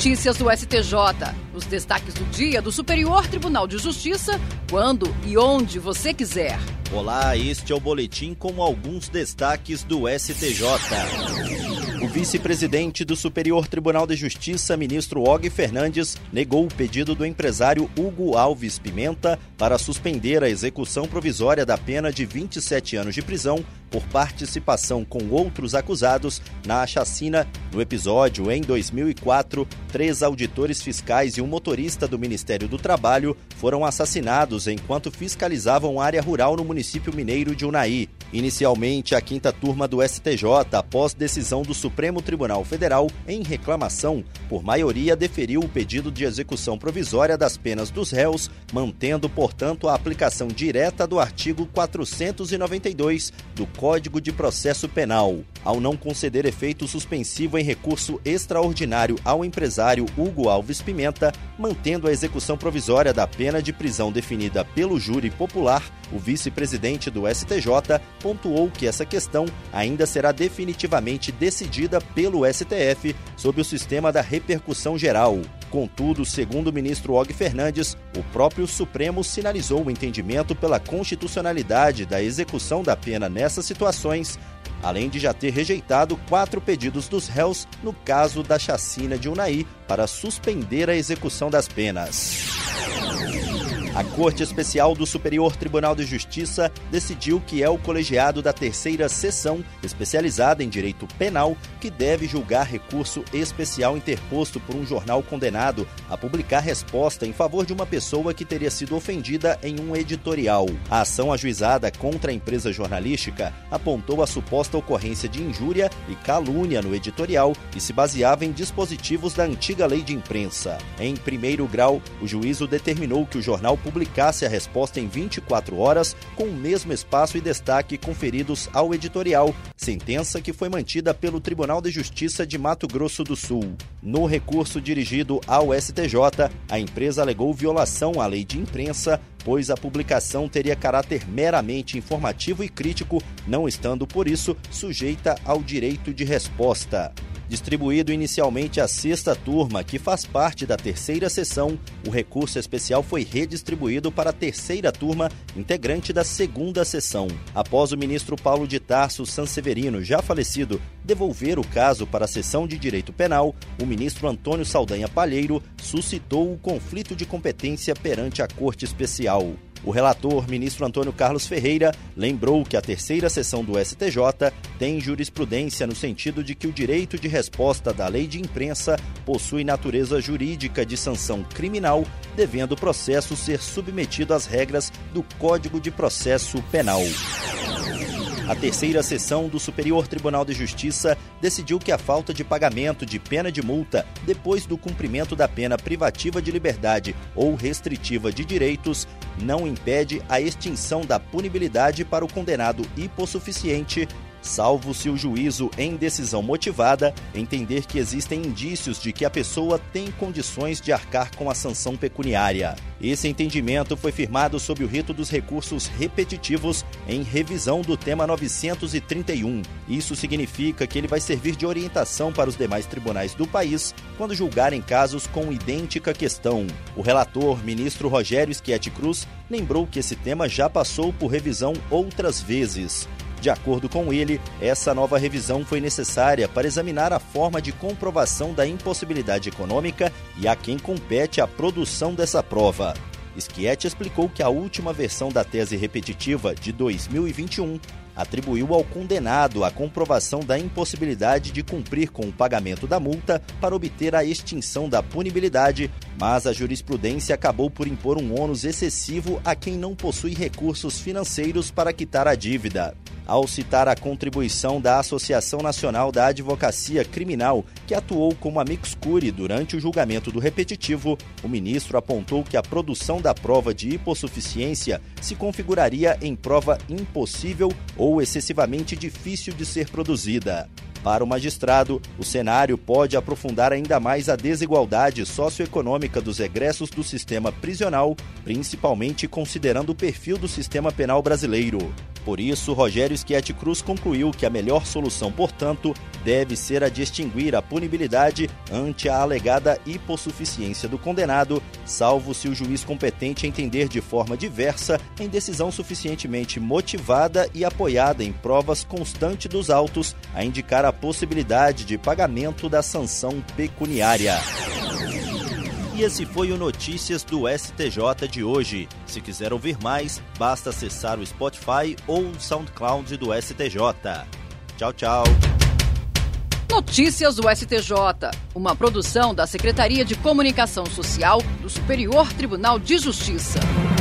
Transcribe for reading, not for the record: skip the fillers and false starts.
Notícias do STJ. Os destaques do dia do Superior Tribunal de Justiça, quando e onde você quiser. Olá, este é o boletim com alguns destaques do STJ. O vice-presidente do Superior Tribunal de Justiça, ministro Og Fernandes, negou o pedido do empresário Hugo Alves Pimenta para suspender a execução provisória da pena de 27 anos de prisão por participação com outros acusados na chacina. No episódio, em 2004, 3 auditores fiscais e um motorista do Ministério do Trabalho foram assassinados enquanto fiscalizavam área rural no município mineiro de Unai. Inicialmente, a 5ª turma do STJ, após decisão do Supremo Tribunal Federal em reclamação, por maioria deferiu o pedido de execução provisória das penas dos réus, mantendo, portanto, a aplicação direta do artigo 492 do Código de Processo Penal. Ao não conceder efeito suspensivo em recurso extraordinário ao empresário Hugo Alves Pimenta, mantendo a execução provisória da pena de prisão definida pelo júri popular, o vice-presidente do STJ pontuou que essa questão ainda será definitivamente decidida pelo STF sob o sistema da repercussão geral. Contudo, segundo o ministro Og Fernandes, o próprio Supremo sinalizou o entendimento pela constitucionalidade da execução da pena nessas situações, além de já ter rejeitado 4 pedidos dos réus no caso da chacina de Unai para suspender a execução das penas. A Corte Especial do Superior Tribunal de Justiça decidiu que é o colegiado da 3ª Seção, especializada em direito penal, que deve julgar recurso especial interposto por um jornal condenado a publicar resposta em favor de uma pessoa que teria sido ofendida em um editorial. A ação ajuizada contra a empresa jornalística apontou a suposta ocorrência de injúria e calúnia no editorial e se baseava em dispositivos da antiga lei de imprensa. Em primeiro grau, o juízo determinou que o jornal publicasse a resposta em 24 horas, com o mesmo espaço e destaque conferidos ao editorial, sentença que foi mantida pelo Tribunal de Justiça de Mato Grosso do Sul. No recurso dirigido ao STJ, a empresa alegou violação à lei de imprensa, pois a publicação teria caráter meramente informativo e crítico, não estando, por isso, sujeita ao direito de resposta. Distribuído inicialmente à 6ª turma, que faz parte da 3ª Seção, o recurso especial foi redistribuído para a 3ª turma, integrante da 2ª Seção. Após o ministro Paulo de Tarso Sanseverino, já falecido, devolver o caso para a Seção de Direito Penal, o ministro Antônio Saldanha Palheiro suscitou o conflito de competência perante a Corte Especial. O relator, ministro Antônio Carlos Ferreira, lembrou que a 3ª Seção do STJ tem jurisprudência no sentido de que o direito de resposta da lei de imprensa possui natureza jurídica de sanção criminal, devendo o processo ser submetido às regras do Código de Processo Penal. A 3ª Seção do Superior Tribunal de Justiça decidiu que a falta de pagamento de pena de multa depois do cumprimento da pena privativa de liberdade ou restritiva de direitos não impede a extinção da punibilidade para o condenado hipossuficiente, salvo se o juízo, em decisão motivada, entender que existem indícios de que a pessoa tem condições de arcar com a sanção pecuniária. Esse entendimento foi firmado sob o rito dos recursos repetitivos em revisão do tema 931. Isso significa que ele vai servir de orientação para os demais tribunais do país quando julgarem casos com idêntica questão. O relator, ministro Rogério Schietti Cruz, lembrou que esse tema já passou por revisão outras vezes. De acordo com ele, essa nova revisão foi necessária para examinar a forma de comprovação da impossibilidade econômica e a quem compete a produção dessa prova. Schietti explicou que a última versão da tese repetitiva, de 2021, atribuiu ao condenado a comprovação da impossibilidade de cumprir com o pagamento da multa para obter a extinção da punibilidade, mas a jurisprudência acabou por impor um ônus excessivo a quem não possui recursos financeiros para quitar a dívida. Ao citar a contribuição da Associação Nacional da Advocacia Criminal, que atuou como amicus curiae durante o julgamento do repetitivo, o ministro apontou que a produção da prova de hipossuficiência se configuraria em prova impossível ou excessivamente difícil de ser produzida. Para o magistrado, o cenário pode aprofundar ainda mais a desigualdade socioeconômica dos egressos do sistema prisional, principalmente considerando o perfil do sistema penal brasileiro. Por isso, Rogério Schietti Cruz concluiu que a melhor solução, portanto, deve ser a de extinguir a punibilidade ante a alegada hipossuficiência do condenado, salvo se o juiz competente entender de forma diversa em decisão suficientemente motivada e apoiada em provas constantes dos autos a indicar a possibilidade de pagamento da sanção pecuniária. E esse foi o Notícias do STJ de hoje. Se quiser ouvir mais, basta acessar o Spotify ou o SoundCloud do STJ. Tchau, tchau. Notícias do STJ, uma produção da Secretaria de Comunicação Social do Superior Tribunal de Justiça.